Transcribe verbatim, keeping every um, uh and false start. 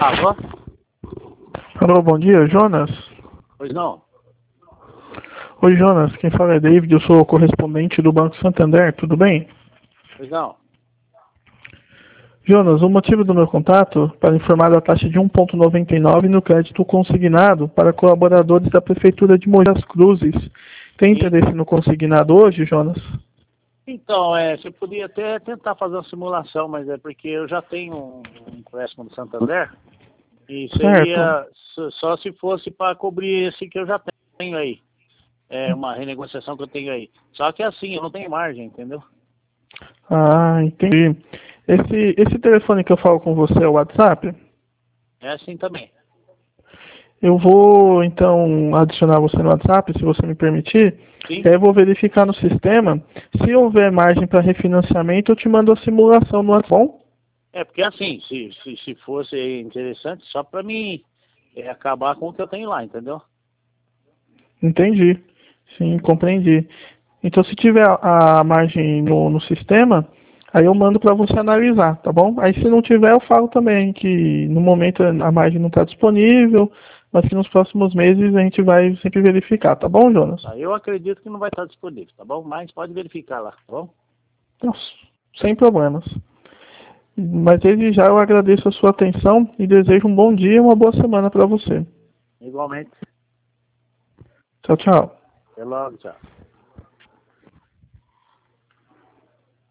Alô? Alô, bom dia, Jonas. Pois não? Oi, Jonas, quem fala é David, eu sou o correspondente do Banco Santander, tudo bem? Pois não? Jonas, o motivo do meu contato para informar da taxa de um vírgula noventa e nove no crédito consignado para colaboradores da Prefeitura de Mogi das Cruzes. Tem Sim. interesse no consignado hoje, Jonas? Então, é, você podia até tentar fazer uma simulação, mas é porque eu já tenho um, um empréstimo do Santander e seria s- só se fosse para cobrir esse que eu já tenho aí. É uma renegociação que eu tenho aí. Só que assim, eu não tenho margem, entendeu? Ah, entendi. Esse, esse telefone que eu falo com você é o WhatsApp? É assim também. Eu vou, então, adicionar você no WhatsApp, se você me permitir. Sim? E aí eu vou verificar no sistema. Se houver margem para refinanciamento, eu te mando a simulação no WhatsApp. Bom? É porque assim, se, se, se fosse interessante, só para mim é, acabar com o que eu tenho lá, entendeu? Entendi. Sim, compreendi. Então, se tiver a, a margem no, no sistema, aí eu mando para você analisar, tá bom? Aí, se não tiver, eu falo também que no momento a margem não está disponível, mas que nos próximos meses a gente vai sempre verificar, tá bom, Jonas? Tá, eu acredito que não vai estar disponível, tá bom? Mas pode verificar lá, tá bom? Nossa, sem problemas. Mas desde já eu agradeço a sua atenção e desejo um bom dia e uma boa semana para você. Igualmente. Tchau, tchau. Até logo, tchau.